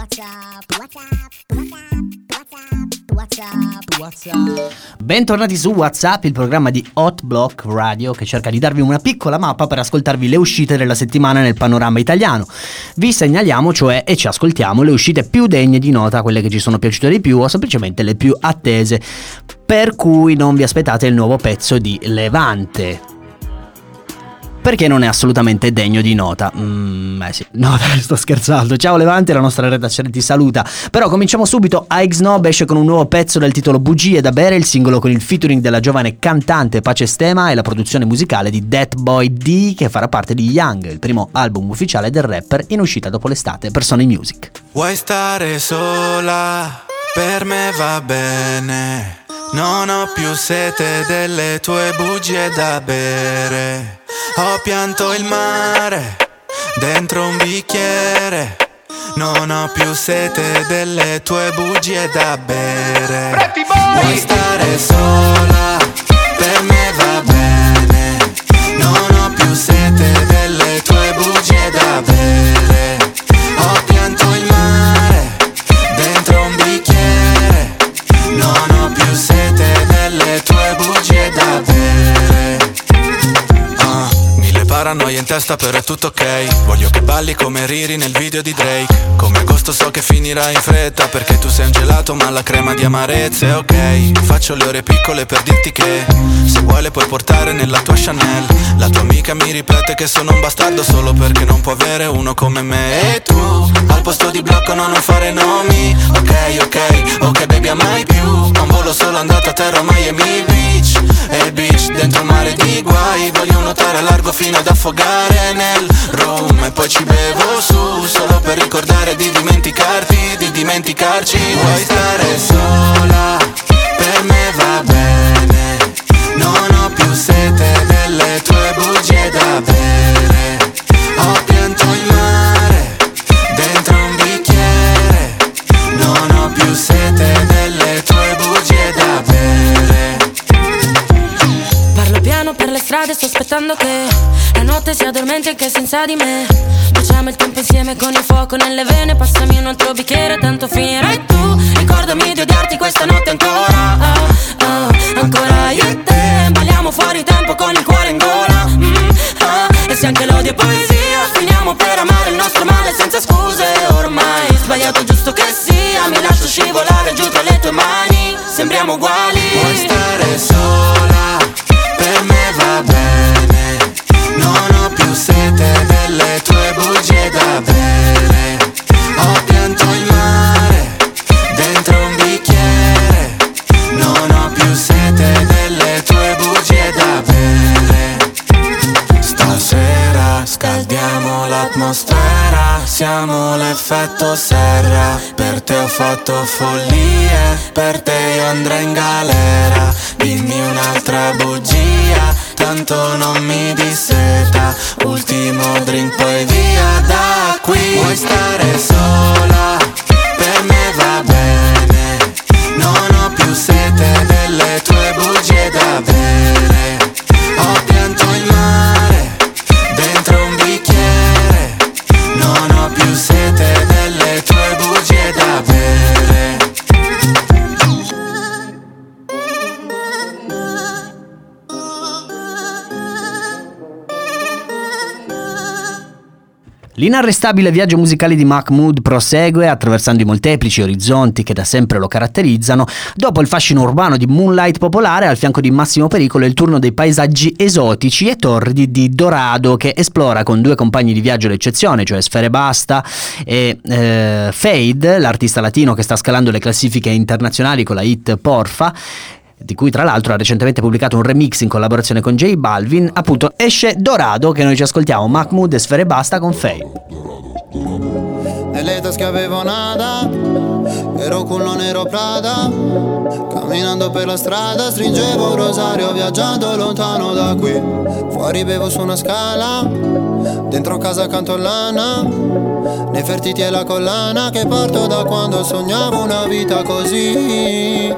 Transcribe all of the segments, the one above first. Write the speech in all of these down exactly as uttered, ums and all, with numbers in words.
Bentornati su WhatsApp, il programma di Hot Block Radio che cerca di darvi una piccola mappa per ascoltarvi le uscite della settimana nel panorama italiano. Vi segnaliamo, cioè, e ci ascoltiamo le uscite più degne di nota, quelle che ci sono piaciute di più o semplicemente le più attese. Per cui non vi aspettate il nuovo pezzo di Levante, perché non è assolutamente degno di nota. Mm, eh sì, no dai, sto scherzando. Ciao Levante, la nostra redazione ti saluta. Però cominciamo subito. Ike Snob esce con un nuovo pezzo dal titolo Bugie da bere, il singolo con il featuring della giovane cantante Pace Stema e la produzione musicale di Dat Boy D, che farà parte di Young, il primo album ufficiale del rapper in uscita dopo l'estate per Sony Music. Vuoi stare sola? Per me va bene. Non ho più sete delle tue bugie da bere. Ho pianto il mare dentro un bicchiere. Non ho più sete delle tue bugie da bere. Vuoi stare sola? Per me va bene. Non ho più sete delle tue bugie da bere. Ho pianto il mare dentro un bicchiere. Non ho più sete delle tue bugie da bere. uh, Mille paranoie in testa però è tutto ok. Voglio che balli come Riri nel video di Drake. Come agosto so che finirà in fretta, perché tu sei un gelato ma la crema di amarezza è ok. Faccio le ore piccole per dirti che se vuoi le puoi portare nella tua Chanel. La tua amica mi ripete che sono un bastardo solo perché non può avere uno come me. E tu al posto di blocco no, non fare nomi. Ok, ok, ok baby mai più. Non volo solo andato a terra Miami Beach. E il beach dentro un mare di guai. Voglio nuotare a largo fino ad affogare nel rum. E poi ci bevo su solo per ricordare di dimenticarti, di dimenticarci. Vuoi stare sola? Per me va bene. Non ho più sete delle tue bugie da bere. Ho pianto il mare dentro un bicchiere. Non ho più sete delle tue bugie da bere. Parlo piano per le strade, sto aspettando che la notte si addormenti anche senza di me. Facciamo il tempo insieme con il fuoco nelle vene. Passami un altro bicchiere, tanto finirai tu. Ricordami di odiarti questa notte ancora. oh, oh, Ancora io e te balliamo fuori tempo con il cuore in gola. mm, oh, E se anche l'odio è poesia, finiamo per amare il nostro male senza scuse. Ormai sbagliato giusto che sia, mi lascio scivolare giù tra le tue mani. Sembriamo uguali. Vuoi stare sola? Per me va bene. Non ho più sete delle tue bugie da bere. Ho pianto il mare dentro un bicchiere. Non ho più sete delle tue bugie da bere. Stasera scaldiamo l'atmosfera. Siamo l'effetto serra. Per te ho fatto follie, per te io andrei in galera. Dimmi un'altra bugia, tanto non mi disseta. Ultimo drink poi via da qui. Vuoi stare sola? Per me va bene. Non ho più sete delle tue bugie da bere. Ho pianto il mare dentro un bicchiere. Non ho più sete delle tue bugie da bere. L'inarrestabile viaggio musicale di Mahmood prosegue attraversando i molteplici orizzonti che da sempre lo caratterizzano. Dopo il fascino urbano di Moonlight Popolare, al fianco di Massimo Pericolo è il turno dei paesaggi esotici e torridi di Dorado, che esplora con due compagni di viaggio d'eccezione, cioè Sfere Basta e eh, Fade, l'artista latino che sta scalando le classifiche internazionali con la hit Porfa, di cui tra l'altro ha recentemente pubblicato un remix in collaborazione con J Balvin. Appunto esce Dorado, che noi ci ascoltiamo, Mahmood e Sfere Basta con Fade. Nelle tasche avevo nada, ero culo nero Prada. Camminando per la strada stringevo un rosario, viaggiando lontano da qui. Fuori bevo su una scala, dentro casa canto lana. Nefertiti e la collana che porto da quando sognavo una vita così.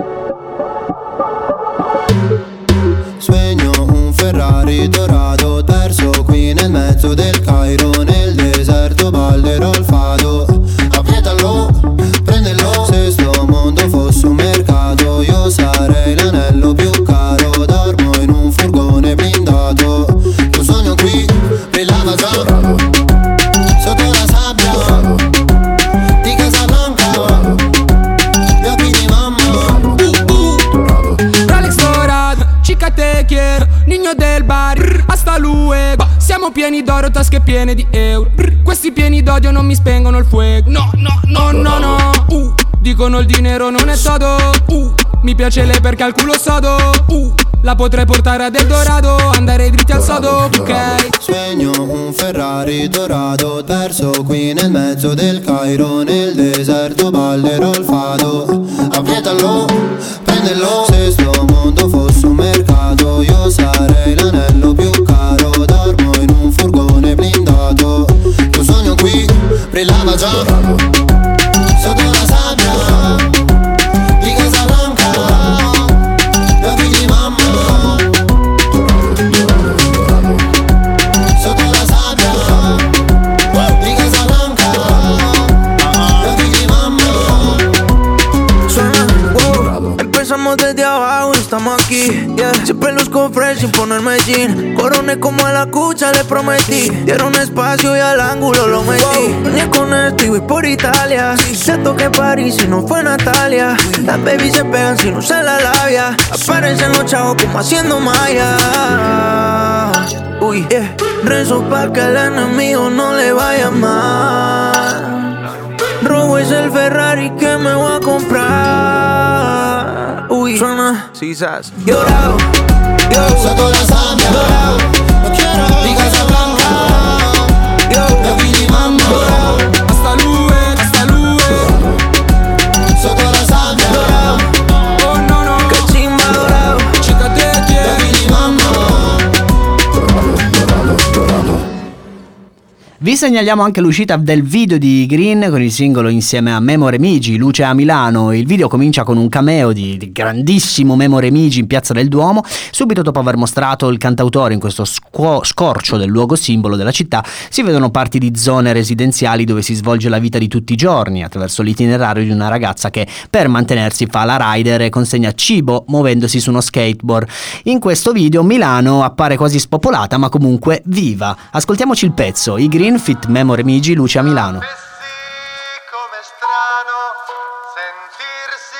Sogno un Ferrari dorato, perso qui nel mezzo del Cairo, nel deserto ballerò il fado. A piedi Siamo pieni d'oro, tasche piene di euro. Brr, questi pieni d'odio non mi spengono il fuoco. No, no, no, no, no. Uh, dicono il dinero non è todo. Uh, mi piace lei perché ha il culo sodo. Uh, la potrei portare ad Eldorado, andare dritti al sodo, ok. Sogno un Ferrari dorato, perso qui nel mezzo del Cairo. Nel deserto ballerò il fado. Appietalo, prendelo. Se sto mondo fosse un mercato, io sarei l'anello più caro. Dormo in un furgone blindato. Il sogno qui brillava già sotto la sabbia di Casablanca, gli occhi di mamma. Sotto la sabbia di Casablanca, gli occhi di mamma. Suena, wow. Empezamos desde abajo y estamos aquí, yeah. Siempre luzco fresh sin ponerme jean. Coroné como a la cucha, le prometí. Dieron espacio y al ángulo lo metí. Wow. Venía con esto y voy por Italia. Se toque París y no fue Natalia. Las babies se pegan si no se la labia. Aparecen los chavos como haciendo malla. Uy, yeah. Rezo pa' que el enemigo no le vaya mal. Robo es el Ferrari que me voy a comprar. Uy, suena sisas. Llorado, yo sotto la sabbia di Casablanca, gli occhi di mamma. Hasta Lue, hasta Lue. Sotto la sabbia, Oh no no, que chimba dorado. chica te gli occhi quiero. di mamma. Vi segnaliamo anche l'uscita del video di Green con il singolo insieme a Memo Remigi, Luce a Milano. Il video comincia con un cameo di, di grandissimo Memo Remigi in Piazza del Duomo. Subito dopo aver mostrato il cantautore in questo scuo- scorcio del luogo simbolo della città, si vedono parti di zone residenziali dove si svolge la vita di tutti i giorni attraverso l'itinerario di una ragazza che per mantenersi fa la rider e consegna cibo muovendosi su uno skateboard. In questo video Milano appare quasi spopolata ma comunque viva. Ascoltiamoci il pezzo, i Green fit Memo Remigi, Luce a Milano. Com'è strano sentirsi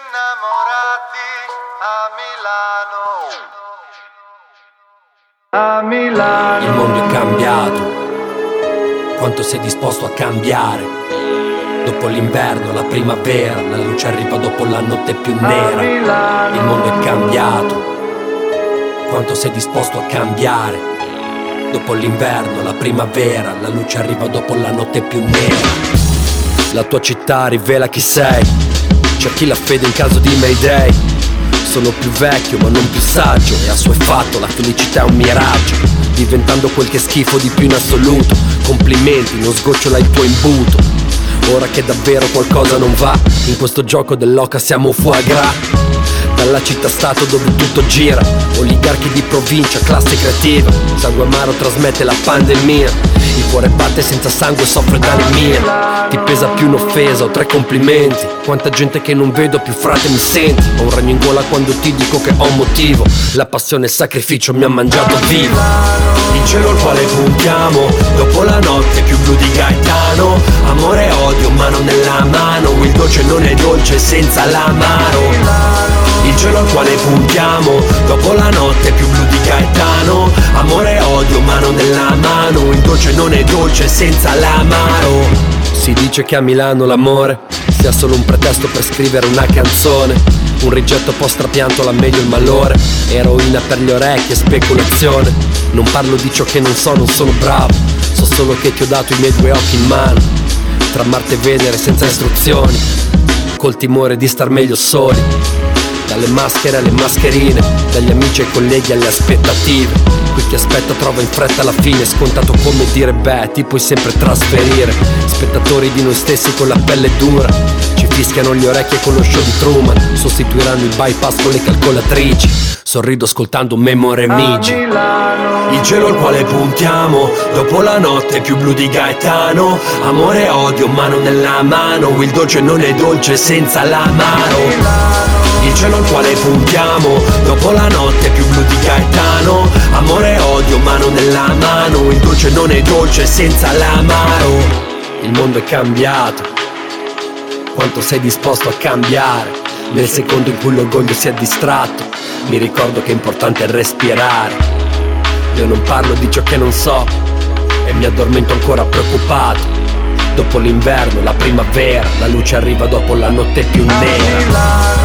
innamorati a Milano. A Milano. Il mondo è cambiato, quanto sei disposto a cambiare? Dopo l'inverno, la primavera, la luce arriva dopo la notte più nera. Il mondo è cambiato, quanto sei disposto a cambiare? Dopo l'inverno, la primavera, la luce arriva dopo la notte più nera. La tua città rivela chi sei, c'è chi la fede in caso di Mayday. Sono più vecchio ma non più saggio e assuefatto, la felicità è un miraggio, diventando quel che schifo di più in assoluto. Complimenti, non sgocciola il tuo imbuto. Ora che davvero qualcosa non va, in questo gioco dell'oca siamo foie gras. Dalla città-stato dove tutto gira, oligarchi di provincia, classe creativa. Sangue amaro trasmette la pandemia, il cuore batte senza sangue, soffre d'anemia. Ti pesa più un'offesa o tre complimenti, quanta gente che non vedo più frate mi senti. Ho un ragno in gola quando ti dico che ho un motivo, la passione e il sacrificio mi ha mangiato vivo. Il cielo al quale puntiamo, dopo la notte più blu di Gaetano. Amore e odio, mano nella mano, il dolce non è dolce senza l'amaro. Il cielo al quale puntiamo, dopo la notte più blu di Gaetano. Amore e odio, mano nella mano, il dolce non è dolce senza l'amaro. Si dice che a Milano l'amore sia solo un pretesto per scrivere una canzone, un rigetto post trapianto, la meglio il malore, eroina per le orecchie, speculazione. Non parlo di ciò che non so, non sono bravo, so solo che ti ho dato i miei due occhi in mano, tra Marte e Venere senza istruzioni, col timore di star meglio soli. Dalle maschere alle mascherine, dagli amici ai colleghi alle aspettative. Qui chi aspetta trova in fretta la fine, scontato come dire beh, ti puoi sempre trasferire. Spettatori di noi stessi con la pelle dura, ci fischiano le orecchie con lo show di Truman, sostituiranno il bypass con le calcolatrici. Sorrido ascoltando Memo Remigi. Il cielo al quale puntiamo, dopo la notte più blu di Gaetano. Amore e odio, mano nella mano, il dolce non è dolce senza l'amaro. Il cielo al quale puntiamo, dopo la notte più blu di Gaetano. Amore e odio, mano nella mano, il dolce non è dolce senza l'amaro. Il mondo è cambiato, quanto sei disposto a cambiare? Nel secondo in cui l'orgoglio si è distratto, mi ricordo che è importante respirare. Io non parlo di ciò che non so e mi addormento ancora preoccupato. Dopo l'inverno, la primavera, la luce arriva dopo la notte più nera.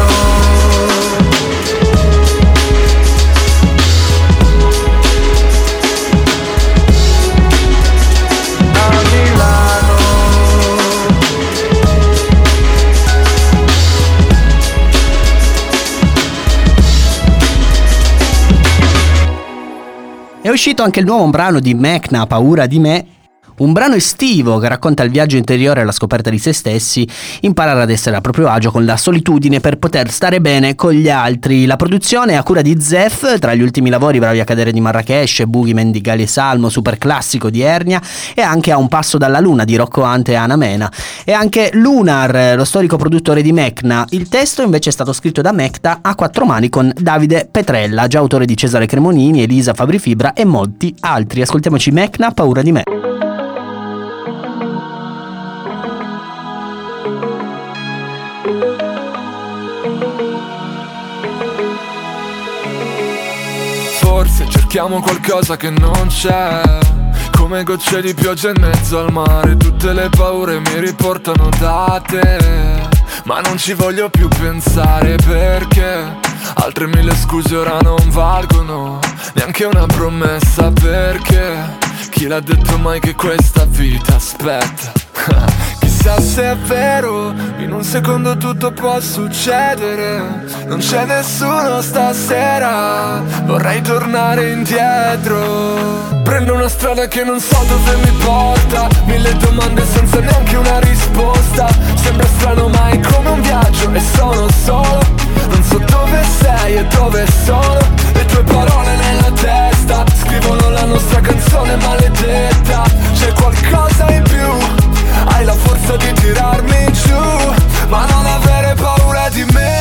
È uscito anche il nuovo brano di Mecna, Paura di me. Un brano estivo che racconta il viaggio interiore e la scoperta di se stessi, imparare ad essere a proprio agio con la solitudine per poter stare bene con gli altri. La produzione è a cura di Zef, tra gli ultimi lavori Bravi a cadere di Marrakesh, Boogeyman di Gali e Salmo, super classico di Ernia e anche A un passo dalla luna di Rocco Ante e Ana Mena. E anche Lunar, lo storico produttore di Mecna. Il testo invece è stato scritto da Mecta a quattro mani con Davide Petrella, già autore di Cesare Cremonini, Elisa Fabri Fibra e molti altri. Ascoltiamoci Mecna, Paura di me. Forse cerchiamo qualcosa che non c'è, come gocce di pioggia in mezzo al mare. Tutte le paure mi riportano da te, ma non ci voglio più pensare perché altre mille scuse ora non valgono neanche una promessa, perché chi l'ha detto mai che questa vita aspetta? Chissà se è vero, in un secondo tutto può succedere. Non c'è nessuno stasera, vorrei tornare indietro. Prendo una strada che non so dove mi porta, mille domande senza neanche una risposta. Sembra strano ma è come un viaggio e sono solo. Non so dove sei e dove sono. Le tue parole nella testa scrivono la nostra canzone maledetta. C'è qualcosa in più, hai la forza di tirarmi giù, ma non avere paura di me.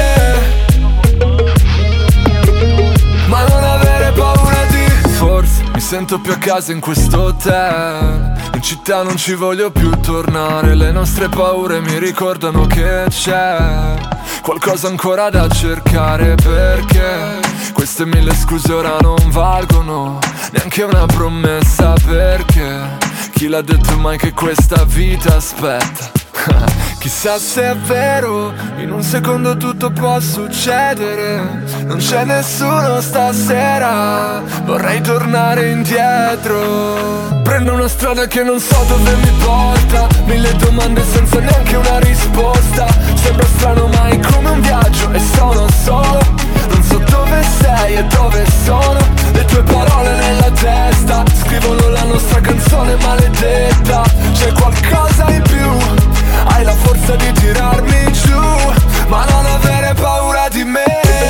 Ma non avere paura di... Forse mi sento più a casa in questo hotel. In città non ci voglio più tornare. Le nostre paure mi ricordano che c'è qualcosa ancora da cercare, perché queste mille scuse ora non valgono neanche una promessa, perché chi l'ha detto mai che questa vita aspetta? Chissà se è vero, in un secondo tutto può succedere. Non c'è nessuno stasera, vorrei tornare indietro. Prendo una strada che non so dove mi porta, mille domande senza neanche una risposta. Sembra strano ma è come un viaggio e sono solo. Non so dove sei e dove sono. Le tue parole nella testa scrivono la nostra canzone maledetta. C'è qualcosa in più, hai la forza di tirarmi giù, ma non avere paura di me.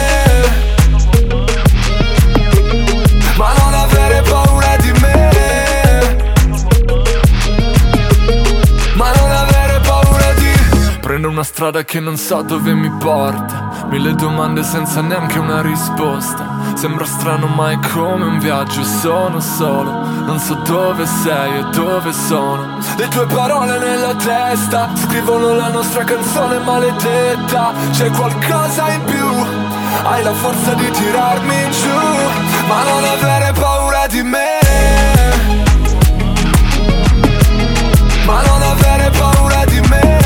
Ma non avere paura di me. Ma non avere paura di... Prendo una strada che non so dove mi porta, mille domande senza neanche una risposta. Sembra strano ma è come un viaggio, sono solo. Non so dove sei e dove sono. Le tue parole nella testa scrivono la nostra canzone maledetta. C'è qualcosa in più, hai la forza di tirarmi giù, ma non avere paura di me. Ma non avere paura di me.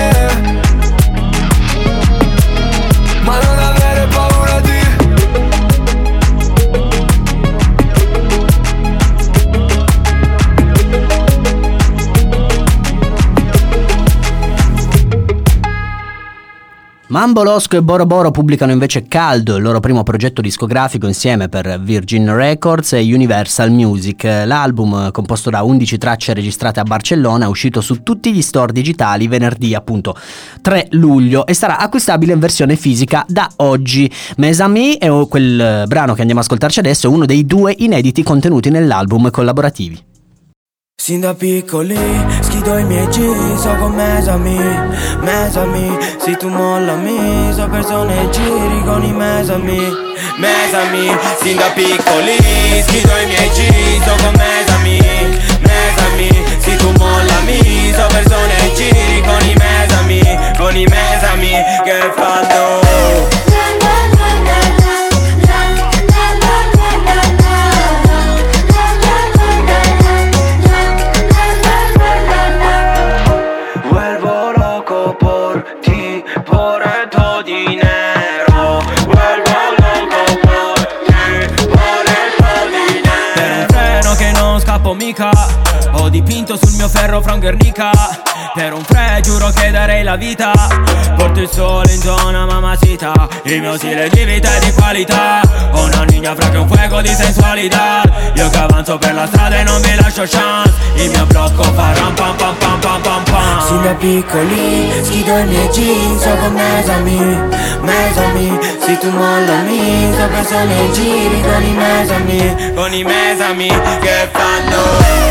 Ma non avere paura di... Mambo Losco e Boro Boro pubblicano invece Caldo, il loro primo progetto discografico insieme per Virgin Records e Universal Music. L'album, composto da undici tracce registrate a Barcellona, è uscito su tutti gli store digitali venerdì appunto tre luglio e sarà acquistabile in versione fisica da oggi. Mes Amis è quel brano che andiamo a ascoltarci adesso, è uno dei due inediti contenuti nell'album collaborativi. Sin da piccoli schido i miei G, so con mesami, mesami. Se tu mollami, so persone giri con i mesami, mesami. Sin da piccoli schido i miei G, so con mesami, mesami. Se tu mollami, so persone giri con i mesami, con i mesami. Che fanno? dipinto sul mio ferro fra un Guernica. Per un fre giuro che darei la vita. Porto il sole in zona mamacita. Il mio stile di vita è di qualità. Ho una niña fra che un fuoco di sensualità. Io che avanzo per la strada e non mi lascio chance. Il mio blocco fa ram pam pam pam pam pam pam. Sin da piccoli schido i miei jeans. So con mesami, mesami. Se tu mollami, so perso nei giri con i mesami. Con i mesami che fanno.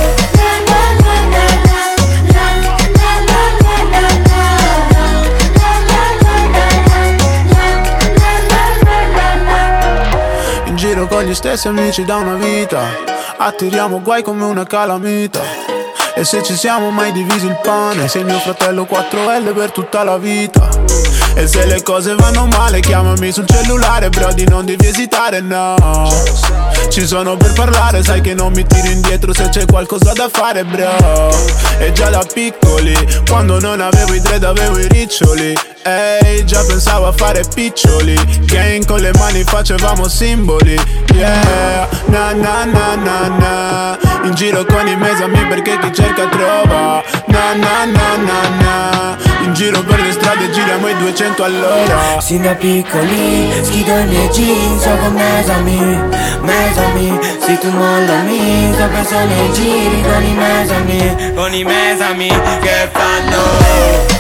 Giro con gli stessi amici da una vita. Attiriamo guai come una calamita. E se ci siamo mai divisi il pane. Sei mio fratello quattro L per tutta la vita. E se le cose vanno male chiamami sul cellulare. Brody non devi esitare, no. Ci sono per parlare, sai che non mi tiro indietro se c'è qualcosa da fare, bro. E già da piccoli, quando non avevo i dread avevo i riccioli. Ehi, già pensavo a fare piccioli. Gang con le mani facevamo simboli. Yeah, na na na na na. In giro con i mesami perché chi cerca trova. Na na na na na. In giro per le strade giriamo i duecento all'ora. Sin da piccoli schido i miei jeans. So con mesami, mesami. Se tu mollami, so perso nei giri con i mesami. Con i mesami che fanno.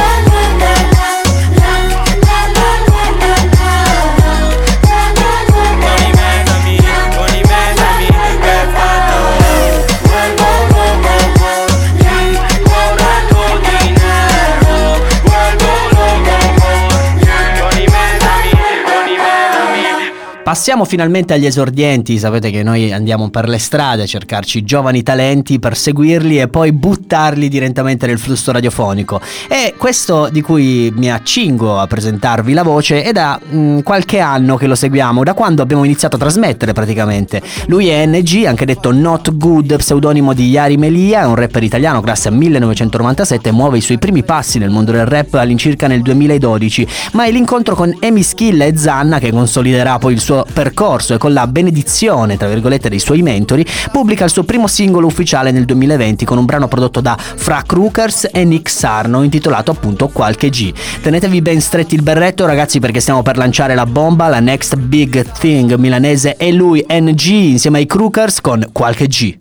Passiamo finalmente agli esordienti. Sapete che noi andiamo per le strade a cercarci giovani talenti per seguirli e poi buttarli direttamente nel flusso radiofonico. E questo di cui mi accingo a presentarvi la voce è da mh, qualche anno che lo seguiamo, da quando abbiamo iniziato a trasmettere praticamente. Lui è N G, anche detto Not Good, pseudonimo di Yari Melia, è un rapper italiano classe millenovecentonovantasette, muove i suoi primi passi nel mondo del rap all'incirca nel duemiladodici, ma è l'incontro con Emi Skill e Zanna che consoliderà poi il suo percorso e con la benedizione tra virgolette dei suoi mentori pubblica il suo primo singolo ufficiale nel duemilaventi con un brano prodotto da Fra Crookers e Nick Sarno intitolato appunto Qualche G. Tenetevi ben stretti il berretto ragazzi perché stiamo per lanciare la bomba, la next big thing milanese è lui N G insieme ai Crookers con Qualche G.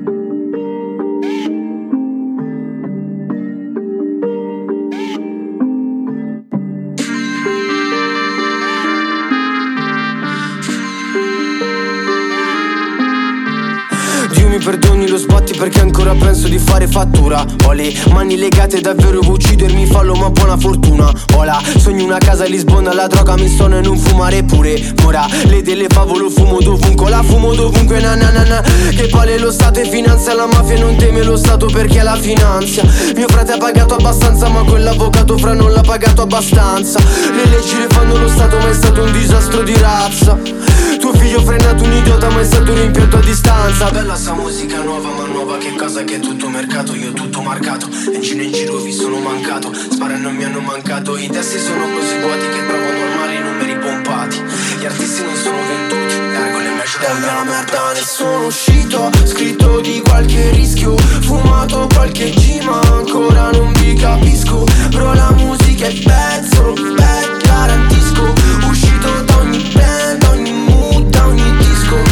Mi perdoni lo sbatti perché ancora penso di fare fattura. Ho le mani legate davvero per uccidermi, fallo ma buona fortuna. Hola, sogno una casa a Lisbona, la droga mi stona e non fumare pure. Mora, le delle favole fumo dovunque, la fumo dovunque na na na na. Che palle lo Stato e finanzia la mafia e non teme lo Stato perché la finanzia. Mio frate ha pagato abbastanza ma quell'avvocato fra non l'ha pagato abbastanza. Le leggi le fanno lo Stato ma è stato un disastro di razza. Tuo figlio frenato un idiota ma è stato rimpianto a distanza. Bella sta musica nuova ma nuova che cosa che è tutto mercato. Io tutto marcato, in giro in giro vi sono mancato. Spara non mi hanno mancato, i testi sono così vuoti che trovo normali i numeri pompati. Gli artisti non sono venduti, ergo le measure da me la merda. Ne sono uscito, scritto di qualche rischio, fumato qualche G ma ancora non vi capisco. Però la musica è pezzo, bad, garantisco. Uscito da ogni band, ogni mood, da ogni disco.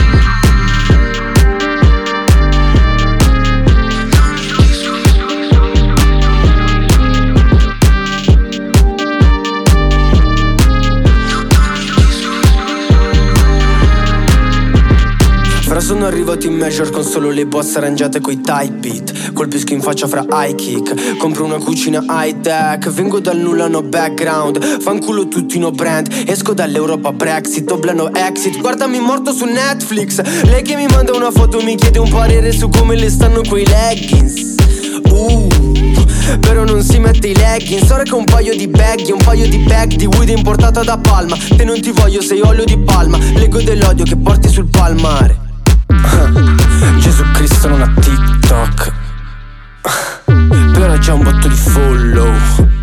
Ora sono arrivato in major con solo le bosse arrangiate coi tight beat. Colpisco in faccia fra high kick. Compro una cucina high tech. Vengo dal nulla, no background. Fanculo tutti no brand. Esco dall'Europa Brexit, Dublino exit. Guardami morto su Netflix. Lei che mi manda una foto mi chiede un parere su come le stanno quei leggings. Uh Però non si mette i leggings. Ora che un paio di baggy, un paio di bag di weed importata da Palma. Te non ti voglio, sei olio di palma. Leggo dell'odio che porti sul palmare. Gesù Cristo non ha TikTok, però ha già un botto di follow.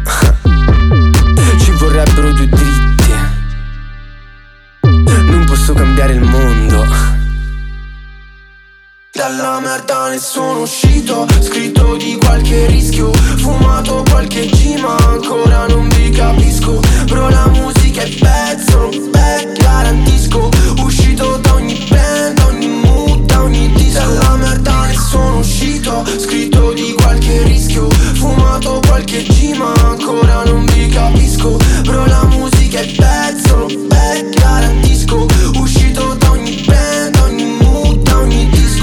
Ci vorrebbero due dritte. Non posso cambiare il mondo. dalla merda ne sono uscito, scritto di qualche rischio, fumato qualche G ma ancora non vi capisco. Bro la musica è pezzo, beh garantisco, uscito da ogni band, ogni mood, da ogni disco. Dalla merda ne sono uscito, scritto di qualche rischio, fumato qualche G ma ancora non vi capisco. Bro la musica è pezzo, beh garantisco, uscito da ogni band, ogni mood, da ogni disco.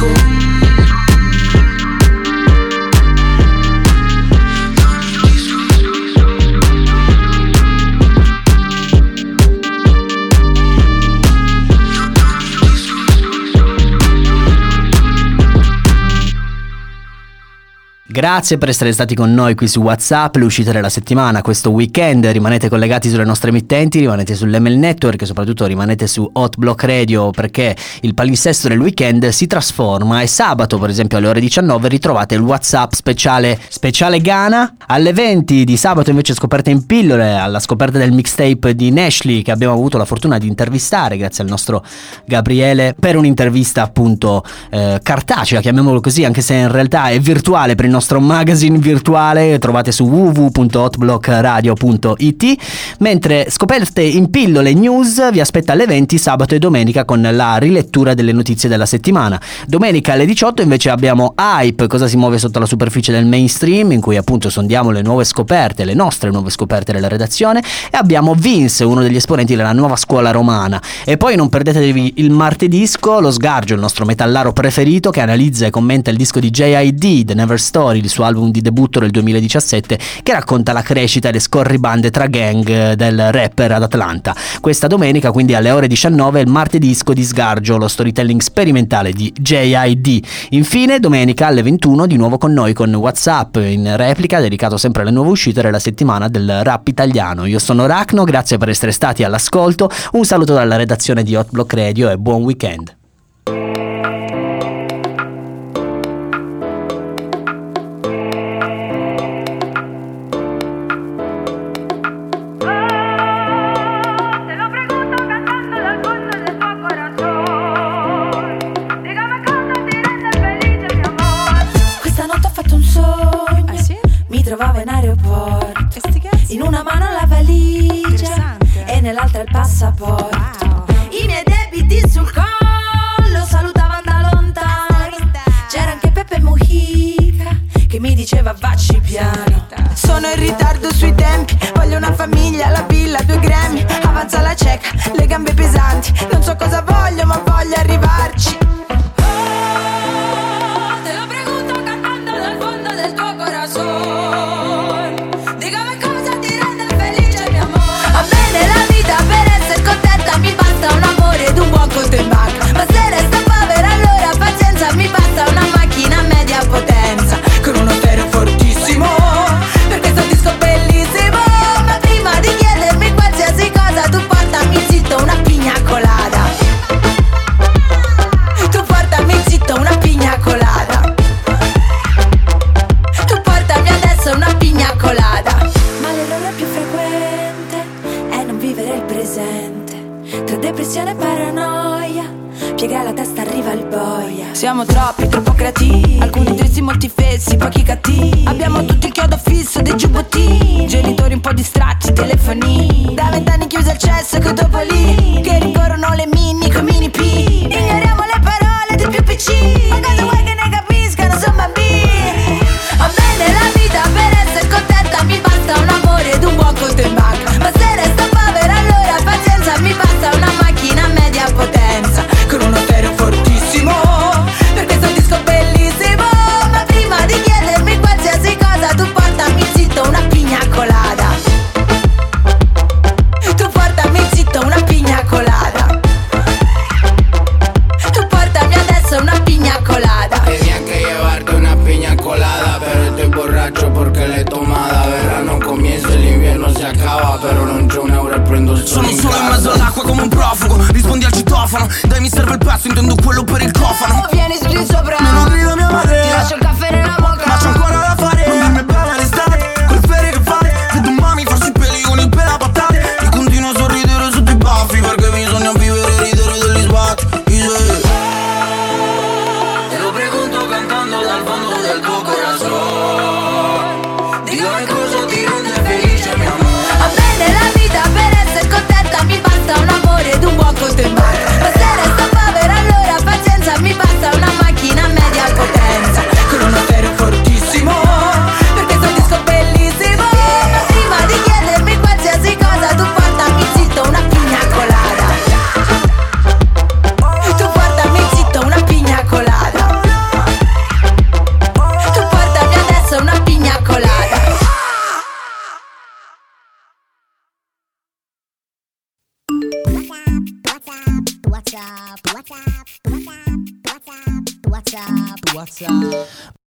Grazie per essere stati con noi qui su WhatsApp, le uscite della settimana, questo weekend. Rimanete collegati sulle nostre emittenti, rimanete sull'M L Network e soprattutto rimanete su Hot Block Radio, perché il palinsesto del weekend si trasforma e sabato, per esempio alle ore diciannove, ritrovate il WhatsApp speciale speciale Ghana. Alle venti di sabato invece scoperte in pillole, alla scoperta del mixtape di Nashley, che abbiamo avuto la fortuna di intervistare grazie al nostro Gabriele per un'intervista appunto eh, cartacea, chiamiamolo così, anche se in realtà è virtuale per il nostro magazine virtuale. Trovate su w w w punto hotblockradio punto i t. Mentre scoperte in pillole news vi aspetta alle venti sabato e domenica con la rilettura delle notizie della settimana. Domenica alle diciotto invece abbiamo Hype, cosa si muove sotto la superficie del mainstream, in cui appunto sondiamo le nuove scoperte, le nostre nuove scoperte della redazione, e abbiamo Vince, uno degli esponenti della nuova scuola romana. E poi non perdetevi il martedisco, lo Sgargio, il nostro metallaro preferito, che analizza e commenta il disco di J I D, The Never Story, il suo album di debutto del duemiladiciassette, che racconta la crescita e le scorribande tra gang del rapper ad Atlanta. Questa domenica, quindi alle ore diciannove, il martedisco di Sgargio, lo storytelling sperimentale di J I D. Infine domenica alle ventuno di nuovo con noi con WhatsApp in replica, dedicato sempre alle nuove uscite della settimana del rap italiano. Io sono Racno, grazie per essere stati all'ascolto, un saluto dalla redazione di Hot Block Radio e buon weekend. Trovavo in aeroporto, in una mano la valigia e nell'altra il passaporto. Wow. I miei debiti sul collo salutavano da lontano. C'era anche Peppe Mujica che mi diceva vacci piano. Sono in ritardo sui tempi, voglio una famiglia, la villa, due Grammy. Avanza la cieca, le gambe pesanti. Non so cosa voglio ma voglio arrivarci. Mi basta un amore ed un buon conto in banca. Ma se resta povera allora pazienza, mi basta una macchina a media potenza con uno stereo fortissimo per questo disco bellissimo. Ma prima di chiedermi qualsiasi cosa tu portami zitto una pigna colada. Tu portami zitto una pigna colada. Tu portami adesso una pigna colada. Ma l'errore più frequente è non vivere il presente. Tra depressione e paranoia, piega la testa, arriva il boia. Siamo troppi, troppo creativi, alcuni drizzi, molti fessi, pochi cattivi. Abbiamo tutti il chiodo fisso dei giubbottini, genitori un po' distratti, telefoni. Da vent'anni chiuso il cesso che dopo lì, che rincorrono le mini coi mini P. Ignoriamo le parole dei più piccini, ma cosa vuoi che ne capiscano, sono bambini. Va bene la vita per essere contenta, mi basta un amore ed un buon conto in banca. Ma se resta povera allora pazienza, mi basta una macchina a media potenza con uno stereo fortissimo per questo disco bellissimo. Ma prima di chiedermi qualsiasi cosa tu portami zitto una pigna colada. Tu portami zitto una pigna colada. Tu portami adesso una pigna colada. Tenía que llevarte una piña colada, pero estoy borracho porque le he tomada. Verano comienza, el invierno si acaba, però non c'è un euro e prendo il sole. Sono solo in mezzo all'acqua come un profugo, rispondi al citofono. Dai mi serve il pezzo, intendo quello per il cofano. Vieni su di sopra, me lo grido mia madre. Ti lascio il caffè nella bocca, ma c'ho ancora da fare. Non dimmi bella l'estate, quel ferie che fate. Vedo mami farsi i peli con il pela patate. E continuo a sorridere sotto i baffi, perché bisogna vivere e ridere degli sbatti. Te lo prego WhatsApp, WhatsApp, WhatsApp, WhatsApp, WhatsApp, WhatsApp.